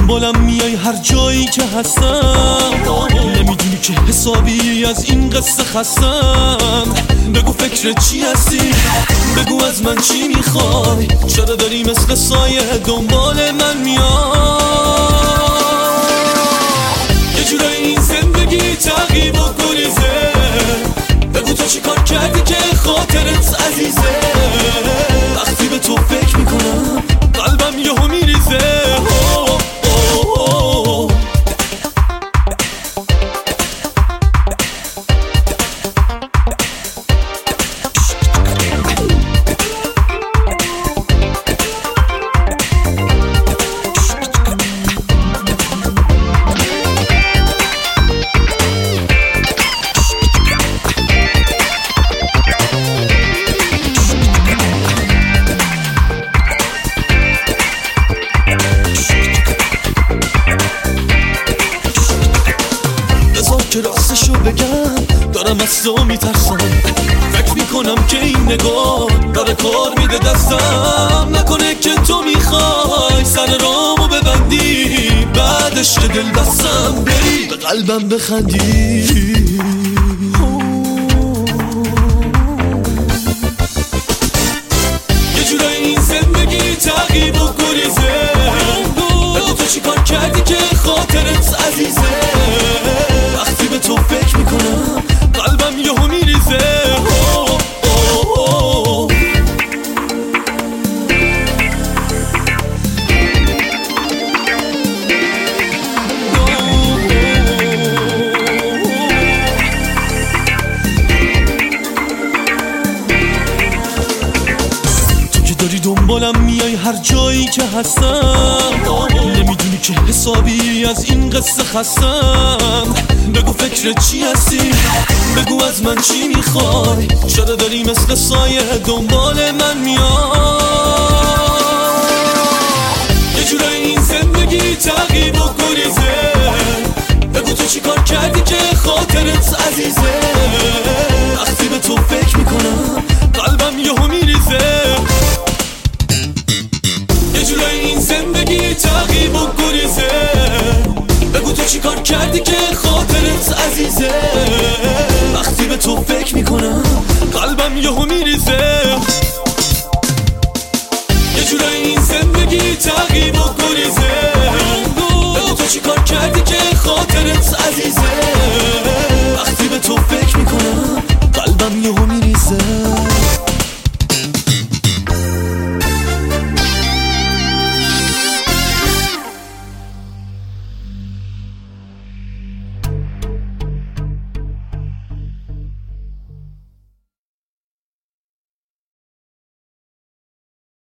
دنبالم میای هر جایی که هستم، نمیدونی که حسابی از این قصه خستم. بگو فکر چی هستی، بگو از من چی میخوای، چرا داری مثل سایه دنبال من میای؟ یه جورایی این زندگی تعقیب و گریزه، بگو تو چی کار کردی که خاطرت عزیزه. وقتی به تو فکر میکنم قلبم یهو میریزه. که راستشو بگم دارم از تو میترسم، فکر میکنم که این نگاه داره کار میده دستم. نکنه که تو میخوای سر رامو ببندی، بعدش که دل بستم بری به قلبم بخندی. یه جورایی این زندگی تعقیب و گریزه، بگو تو چی کار کردی که خاطرت عزیزه. وقتی به تو فکر میکنم قلبم یهو میریزه. تو که داری دنبالم میای هر جایی که هستم، نمیدونی که حسابی از این قصه خستم. بگو فکر چی هستی، بگو از من چی میخوای، چرا داری مثل سایه دنبال من میای؟ یه جورایی این زندگی تعقیب و گریزه، بگو تو چی کار کردی که خاطرت عزیزه. وقتی به تو فکر میکنم قلبم یهو میریزه. یه جورایی این زندگی تعقیب و گریزه، بگو تو چی کار کردی که خاطرت عزیزه. وقتی به تو فکر میکنم قلبم یهو